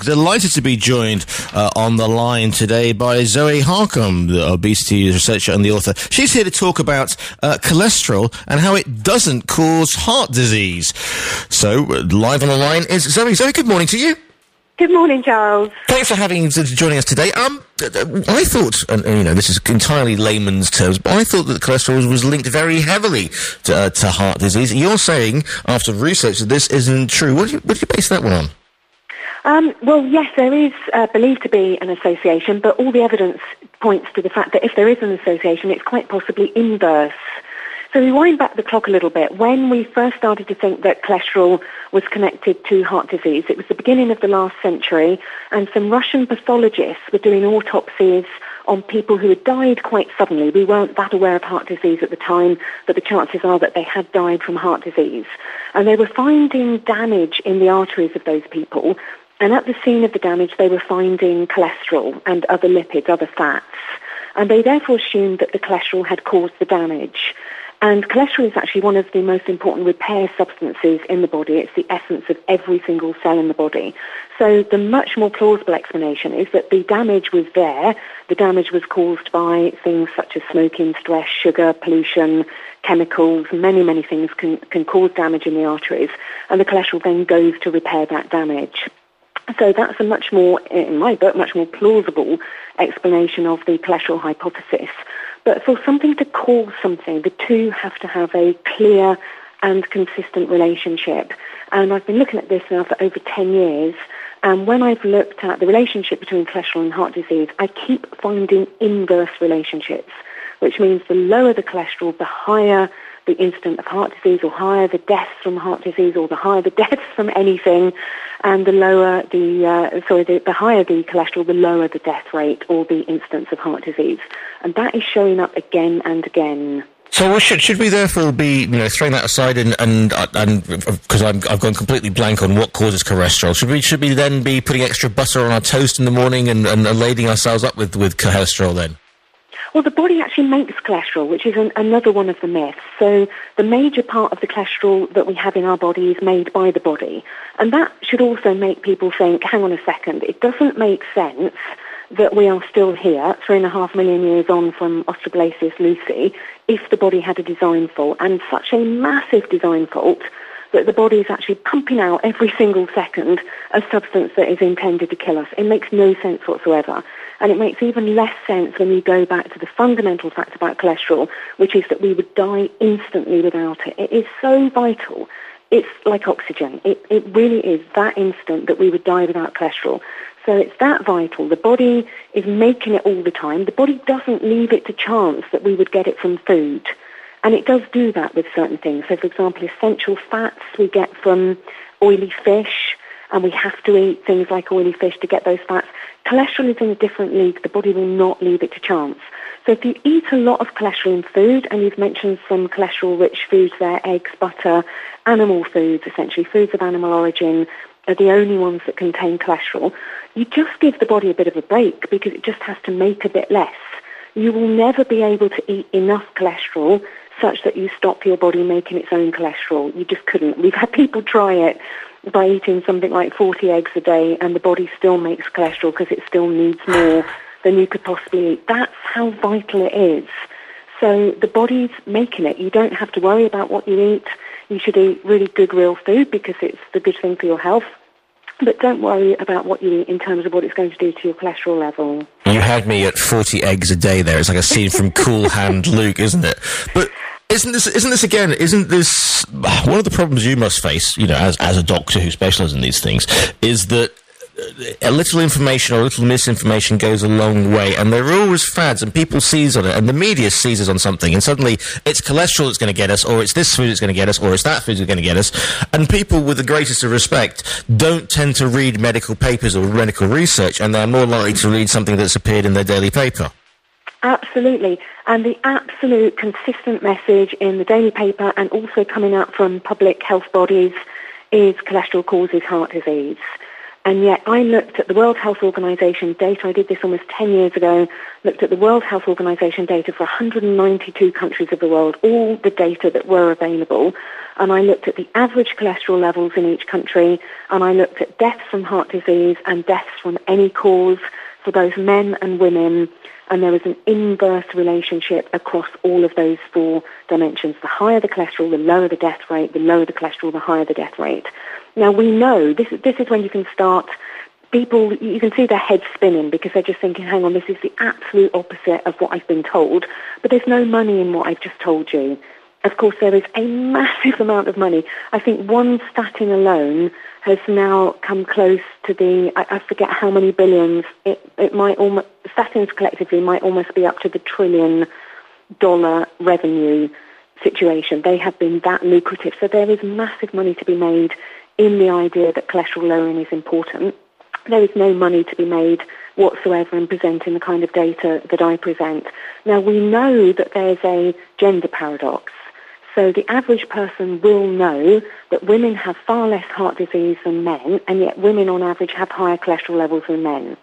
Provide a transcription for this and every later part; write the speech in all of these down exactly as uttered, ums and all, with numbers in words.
Delighted to be joined uh, on the line today by Zoe Harcombe, the obesity researcher and the author. She's here to talk about uh, cholesterol and how it doesn't cause heart disease. So, uh, live on the line is Zoe. Zoe, good morning to you. Good morning, Charles. Thanks for having joining us today. Um, I thought, and you know, this is entirely layman's terms, but I thought that cholesterol was linked very heavily to, uh, to heart disease. You're saying, after research, that this isn't true. What do you, what do you base that one on? Um, well, yes, there is uh, believed to be an association, but all the evidence points to the fact that if there is an association, it's quite possibly inverse. So we wind back the clock a little bit. When we first started to think that cholesterol was connected to heart disease, it was the beginning of the last century, and some Russian pathologists were doing autopsies on people who had died quite suddenly. We weren't that aware of heart disease at the time, but the chances are that they had died from heart disease. And they were finding damage in the arteries of those people, and at the scene of the damage, they were finding cholesterol and other lipids, other fats. And they therefore assumed that the cholesterol had caused the damage. And cholesterol is actually one of the most important repair substances in the body. It's the essence of every single cell in the body. So the much more plausible explanation is that the damage was there. The damage was caused by things such as smoking, stress, sugar, pollution, chemicals. Many, many things can, can cause damage in the arteries. And the cholesterol then goes to repair that damage. So that's a much more, in my book, much more plausible explanation of the cholesterol hypothesis. But for something to cause something, the two have to have a clear and consistent relationship. And I've been looking at this now for over ten years. And when I've looked at the relationship between cholesterol and heart disease, I keep finding inverse relationships, which means the lower the cholesterol, the higher the incidence of heart disease, or higher the deaths from heart disease, or the higher the deaths from anything, and the lower the, uh, sorry, the, the higher the cholesterol, the lower the death rate or the incidence of heart disease. And that is showing up again and again. So should should we therefore be, you know, throwing that aside and and and because I've I've gone completely blank on what causes cholesterol? Should we should we then be putting extra butter on our toast in the morning and, and lading ourselves up with with cholesterol then? Well, the body actually makes cholesterol, which is an, another one of the myths. So the major part of the cholesterol that we have in our body is made by the body. And that should also make people think, hang on a second, it doesn't make sense that we are still here, three and a half million years on from Australopithecus lucy, if the body had a design fault, and such a massive design fault that the body is actually pumping out every single second a substance that is intended to kill us. It makes no sense whatsoever. And it makes even less sense when you go back to the fundamental fact about cholesterol, which is that we would die instantly without it. It is so vital. It's like oxygen. It, it really is that instant that we would die without cholesterol. So it's that vital. The body is making it all the time. The body doesn't leave it to chance that we would get it from food. And it does do that with certain things. So, for example, essential fats we get from oily fish, and we have to eat things like oily fish to get those fats. Cholesterol is in a different league. The body will not leave it to chance. So if you eat a lot of cholesterol in food, and you've mentioned some cholesterol-rich foods there, eggs, butter, animal foods, essentially foods of animal origin, are the only ones that contain cholesterol, you just give the body a bit of a break because it just has to make a bit less. You will never be able to eat enough cholesterol such that you stop your body making its own cholesterol. You just couldn't. We've had people try it by eating something like forty eggs a day, and the body still makes cholesterol because it still needs more than you could possibly eat. That's how vital it is. So the body's making it. You don't have to worry about what you eat. You should eat really good real food because it's the good thing for your health. But don't worry about what you eat in terms of what it's going to do to your cholesterol level. You had me at forty eggs a day there. It's like a scene from Cool Hand Luke, isn't it? But isn't this, isn't this again, isn't this, one of the problems you must face, you know, as, as a doctor who specializes in these things, is that a little information or a little misinformation goes a long way, and there are always fads, and people seize on it, and the media seizes on something, and suddenly it's cholesterol that's going to get us, or it's this food that's going to get us, or it's that food that's going to get us, and people with the greatest of respect don't tend to read medical papers or medical research, and they're more likely to read something that's appeared in their daily paper. Absolutely. And the absolute consistent message in the daily paper and also coming out from public health bodies is cholesterol causes heart disease. And yet I looked at the World Health Organization data, I did this almost ten years ago, looked at the World Health Organization data for one hundred ninety-two countries of the world, all the data that were available, and I looked at the average cholesterol levels in each country, and I looked at deaths from heart disease and deaths from any cause for both men and women, and there was an inverse relationship across all of those four dimensions. The higher the cholesterol, the lower the death rate, the lower the cholesterol, the higher the death rate. Now we know, this is, this is when you can start, people, you can see their heads spinning because they're just thinking, hang on, this is the absolute opposite of what I've been told, but there's no money in what I've just told you. Of course, there is a massive amount of money. I think one statin alone has now come close to the, I, I forget how many billions, it, it might almost, statins collectively might almost be up to the trillion dollar revenue situation. They have been that lucrative. So there is massive money to be made in the idea that cholesterol lowering is important. There is no money to be made whatsoever in presenting the kind of data that I present. Now, we know that there's a gender paradox. So the average person will know that women have far less heart disease than men, and yet women on average have higher cholesterol levels than men.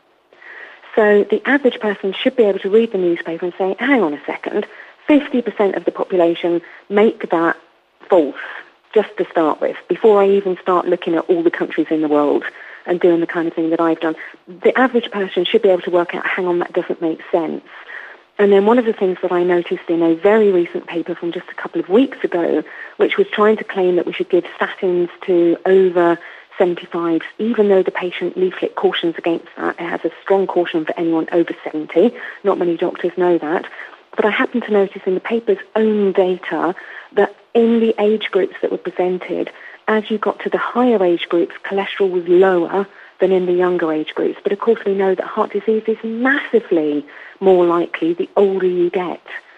So the average person should be able to read the newspaper and say, hang on a second, fifty percent of the population make that false, just to start with, before I even start looking at all the countries in the world and doing the kind of thing that I've done. The average person should be able to work out, hang on, that doesn't make sense. And then one of the things that I noticed in a very recent paper from just a couple of weeks ago, which was trying to claim that we should give statins to over seventy-fives, even though the patient leaflet cautions against that. It has a strong caution for anyone over seventy. Not many doctors know that. But I happened to notice in the paper's own data that in the age groups that were presented, as you got to the higher age groups, cholesterol was lower than in the younger age groups. But of course we know that heart disease is massively more likely the older you get.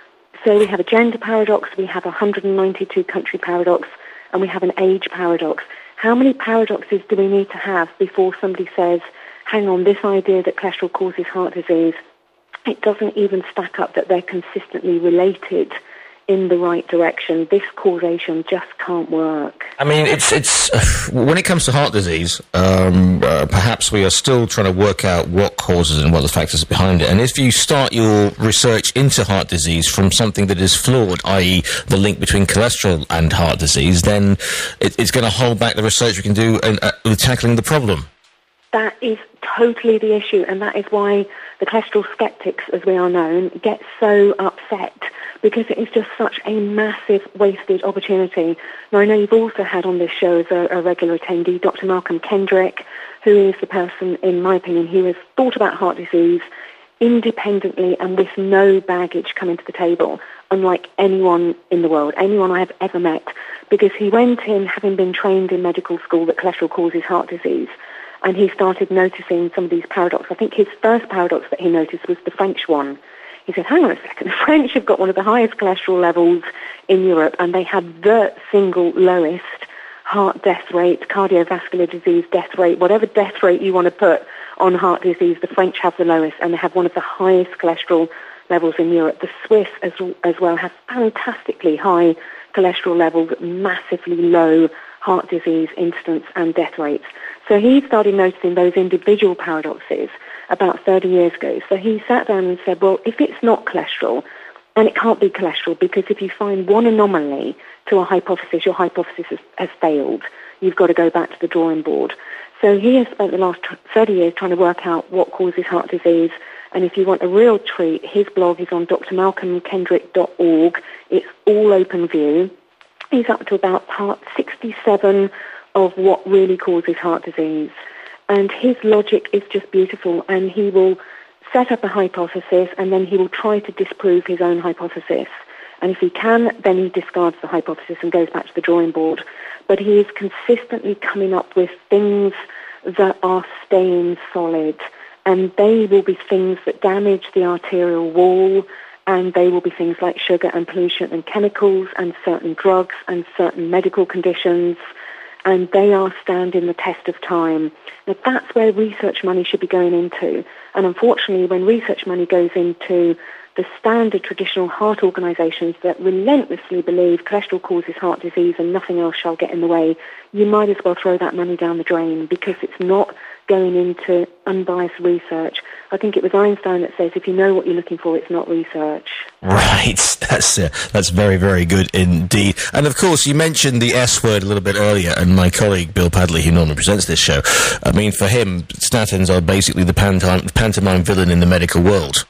So we have a gender paradox, we have a one hundred ninety-two country paradox, and we have an age paradox. How many paradoxes do we need to have before somebody says, hang on, this idea that cholesterol causes heart disease, it doesn't even stack up that they're consistently related in the right direction. This causation just can't work. I mean, it's it's uh, when it comes to heart disease, um, uh, perhaps we are still trying to work out what causes and what the factors behind it. And if you start your research into heart disease from something that is flawed, that is the link between cholesterol and heart disease, then it, it's going to hold back the research we can do in, uh, with tackling the problem. That is totally the issue, and that is why the cholesterol skeptics, as we are known, get so upset, because it is just such a massive wasted opportunity. Now, I know you've also had on this show as a, a regular attendee Doctor Malcolm Kendrick, who is the person, in my opinion, who has thought about heart disease independently and with no baggage coming to the table, unlike anyone in the world, anyone I have ever met, because he went in having been trained in medical school that cholesterol causes heart disease. And he started noticing some of these paradoxes. I think his first paradox that he noticed was the French one. He said, hang on a second, the French have got one of the highest cholesterol levels in Europe, and they had the single lowest heart death rate, cardiovascular disease death rate, whatever death rate you want to put on heart disease, the French have the lowest, and they have one of the highest cholesterol levels in Europe. The Swiss as, as well have fantastically high cholesterol levels, massively low heart disease incidence and death rates. So he started noticing those individual paradoxes about thirty years ago. So he sat down and said, well, if it's not cholesterol, and it can't be cholesterol, because if you find one anomaly to a hypothesis, your hypothesis has, has failed. You've got to go back to the drawing board. So he has spent the last thirty years trying to work out what causes heart disease. And if you want a real treat, his blog is on d r malcolm kendrick dot org. It's all open view. He's up to about part sixty-seven of what really causes heart disease. And his logic is just beautiful, and he will set up a hypothesis and then he will try to disprove his own hypothesis. And if he can, then he discards the hypothesis and goes back to the drawing board. But he is consistently coming up with things that are staying solid, and they will be things that damage the arterial wall, and they will be things like sugar and pollution and chemicals and certain drugs and certain medical conditions, and they are standing the test of time. Now, that's where research money should be going into. And unfortunately, when research money goes into the standard traditional heart organisations that relentlessly believe cholesterol causes heart disease and nothing else shall get in the way, you might as well throw that money down the drain, because it's not going into unbiased research. I think it was Einstein that says, if you know what you're looking for, it's not research. Right, that's uh, that's very, very good indeed. And of course, you mentioned the S word a little bit earlier, and my colleague Bill Padley, who normally presents this show, I mean, for him, statins are basically the pantomime, pantomime villain in the medical world.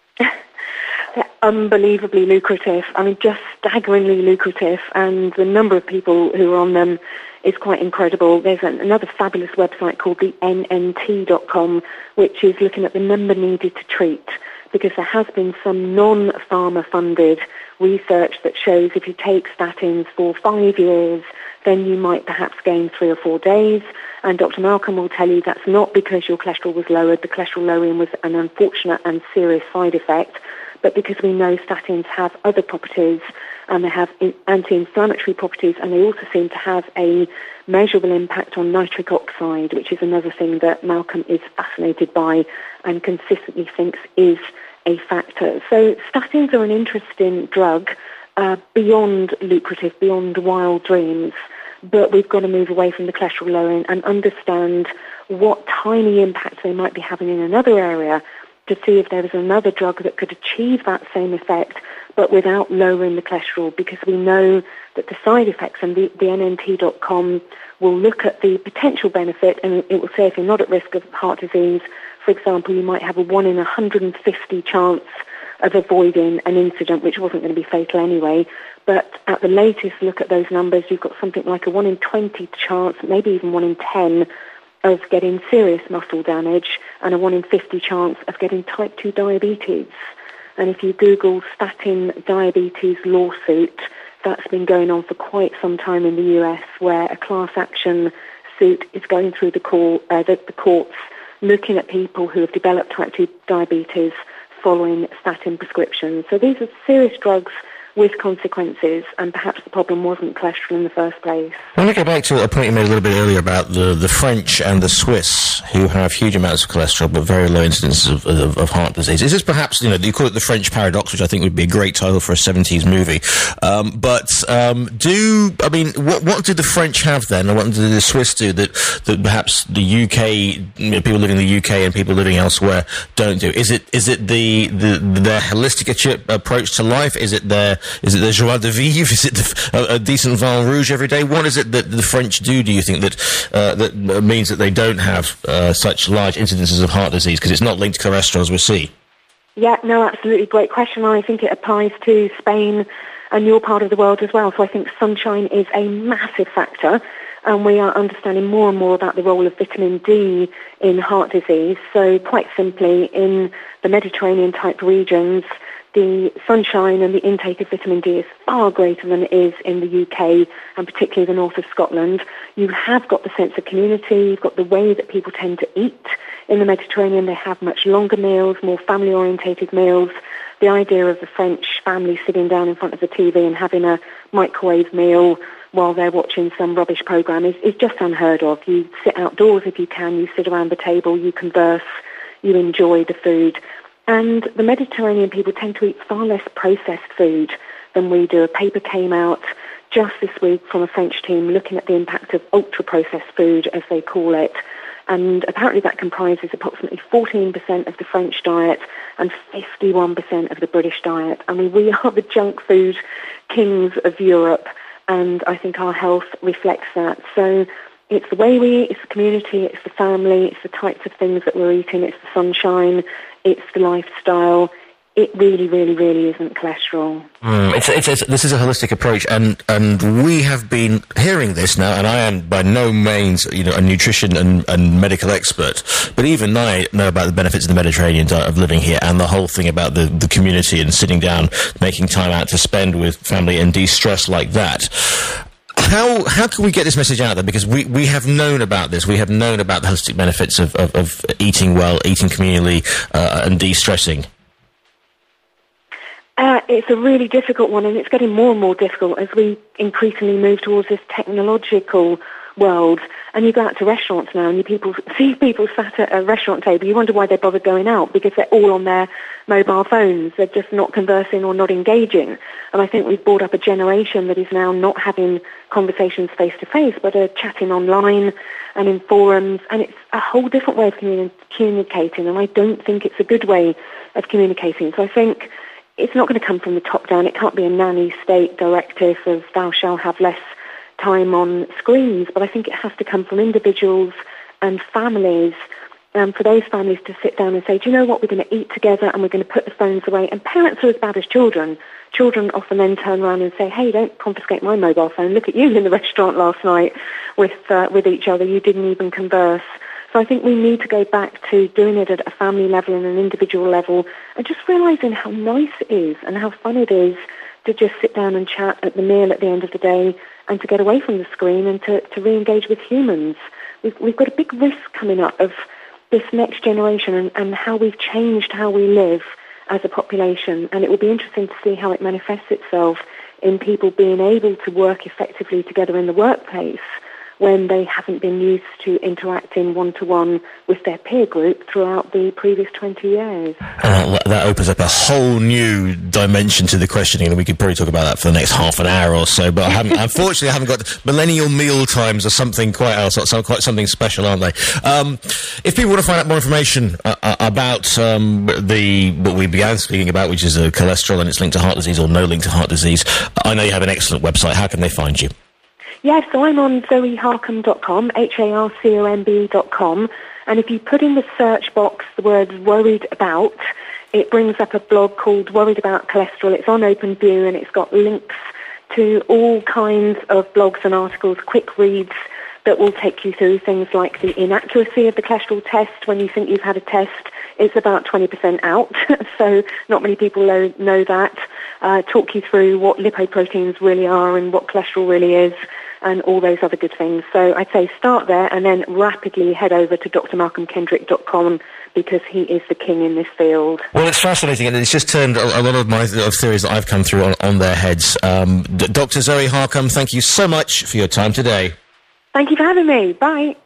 They're unbelievably lucrative. I mean, just staggeringly lucrative, and the number of people who are on them is quite incredible. There's an, another fabulous website called the N N T dot com, which is looking at the number needed to treat, because there has been some non-pharma funded research that shows if you take statins for five years, then you might perhaps gain three or four days. And Doctor Malcolm will tell you that's not because your cholesterol was lowered. The cholesterol lowering was an unfortunate and serious side effect, but because we know statins have other properties, and they have anti-inflammatory properties, and they also seem to have a measurable impact on nitric oxide, which is another thing that Malcolm is fascinated by and consistently thinks is a factor. So statins are an interesting drug, uh, beyond lucrative, beyond wild dreams, but we've got to move away from the cholesterol lowering and understand what tiny impacts they might be having in another area to see if there was another drug that could achieve that same effect but without lowering the cholesterol, because we know that the side effects, and the, the N N T dot com will look at the potential benefit, and it will say if you're not at risk of heart disease, for example, you might have a one in one hundred fifty chance of avoiding an incident which wasn't going to be fatal anyway. But at the latest look at those numbers, you've got something like a one in twenty chance, maybe even one in ten, of getting serious muscle damage, and a one in fifty chance of getting type two diabetes. And if you Google statin diabetes lawsuit, that's been going on for quite some time in the U S, where a class action suit is going through the, court, uh, the, the courts, looking at people who have developed type two diabetes following statin prescriptions. So these are serious drugs with consequences, and perhaps the problem wasn't cholesterol in the first place. I want to go back to a point you made a little bit earlier about the, the French and the Swiss, who have huge amounts of cholesterol but very low incidences of, of, of heart disease. Is this perhaps, you know, you call it the French paradox, which I think would be a great title for a seventies movie. Um, but um, do, I mean, what, what did the French have then, and what did the Swiss do that, that perhaps the U K, you know, people living in the U K and people living elsewhere don't do? Is it is it the, the their holistic approach to life? Is it their Is it the joie de vivre? Is it the, a, a decent vin rouge every day? What is it that the French do, do you think, that uh, that means that they don't have uh, such large incidences of heart disease? Because it's not linked to cholesterol, as we see. Yeah, no, absolutely. Great question. I think it applies to Spain and your part of the world as well. So I think sunshine is a massive factor, and we are understanding more and more about the role of vitamin D in heart disease. So quite simply, in the Mediterranean-type regions, the sunshine and the intake of vitamin D is far greater than it is in the U K, and particularly the north of Scotland. You have got the sense of community, you've got the way that people tend to eat. In the Mediterranean, they have much longer meals, more family-orientated meals. The idea of the French family sitting down in front of the T V and having a microwave meal while they're watching some rubbish programme is, is just unheard of. You sit outdoors if you can, you sit around the table, you converse, you enjoy the food. And the Mediterranean people tend to eat far less processed food than we do. A paper came out just this week from a French team looking at the impact of ultra-processed food, as they call it. And apparently that comprises approximately fourteen percent of the French diet and fifty-one percent of the British diet. I mean, we are the junk food kings of Europe, and I think our health reflects that. So it's the way we eat, it's the community, it's the family, it's the types of things that we're eating, it's the sunshine, it's the lifestyle. It really, really, really isn't cholesterol. Mm, it's, it's, it's, this is a holistic approach, and, and we have been hearing this now, and I am by no means, you know, a nutrition and, and medical expert, but even I know about the benefits of the Mediterranean diet of living here, and the whole thing about the, the community and sitting down, making time out to spend with family and de-stress like that. How how can we get this message out there? Because we, we have known about this. We have known about the holistic benefits of, of, of eating well, eating communally, uh, and de-stressing. Uh, it's a really difficult one, and it's getting more and more difficult as we increasingly move towards this technological world, and you go out to restaurants now and you people see people sat at a restaurant table, you wonder why they bother going out, because they're all on their mobile phones. They're just not conversing or not engaging. And I think we've brought up a generation that is now not having conversations face-to-face, but are chatting online and in forums, and it's a whole different way of communi- communicating, and I don't think it's a good way of communicating. So I think it's not going to come from the top down. It can't be a nanny state directive of thou shalt have less time on screens, but I think it has to come from individuals and families, um, for those families to sit down and say, do you know what, we're going to eat together and we're going to put the phones away. And parents are as bad as children. Children often then turn around and say, hey, don't confiscate my mobile phone. Look at you in the restaurant last night with uh, with each other. You didn't even converse. So I think we need to go back to doing it at a family level and an individual level, and just realising how nice it is and how fun it is to just sit down and chat at the meal at the end of the day, and to get away from the screen and to, to re-engage with humans. We've, we've got a big risk coming up of this next generation and, and how we've changed how we live as a population, and it will be interesting to see how it manifests itself in people being able to work effectively together in the workplace when they haven't been used to interacting one-to-one with their peer group throughout the previous twenty years. Uh, that opens up a whole new dimension to the questioning, and we could probably talk about that for the next half an hour or so, but I haven't, unfortunately I haven't got... Millennial meal times are something quite else, some, quite something special, aren't they? Um, if people want to find out more information uh, uh, about um, the what we began speaking about, which is uh, cholesterol and its link to heart disease or no link to heart disease, I know you have an excellent website. How can they find you? Yes, so I'm on zoe harcombe dot com, H A R C O M B dot com, and if you put in the search box the word worried about, it brings up a blog called Worried About Cholesterol. It's on OpenView, and it's got links to all kinds of blogs and articles, quick reads that will take you through things like the inaccuracy of the cholesterol test. When you think you've had a test, it's about twenty percent out, so not many people know, know that. Uh, talk you through what lipoproteins really are and what cholesterol really is, and all those other good things. So I'd say start there and then rapidly head over to d r malcolm kendrick dot com, because he is the king in this field. Well, it's fascinating, and it's just turned a, a lot of my of theories that I've come through on, on their heads. Um, Doctor Zoe Harcombe, thank you so much for your time today. Thank you for having me. Bye.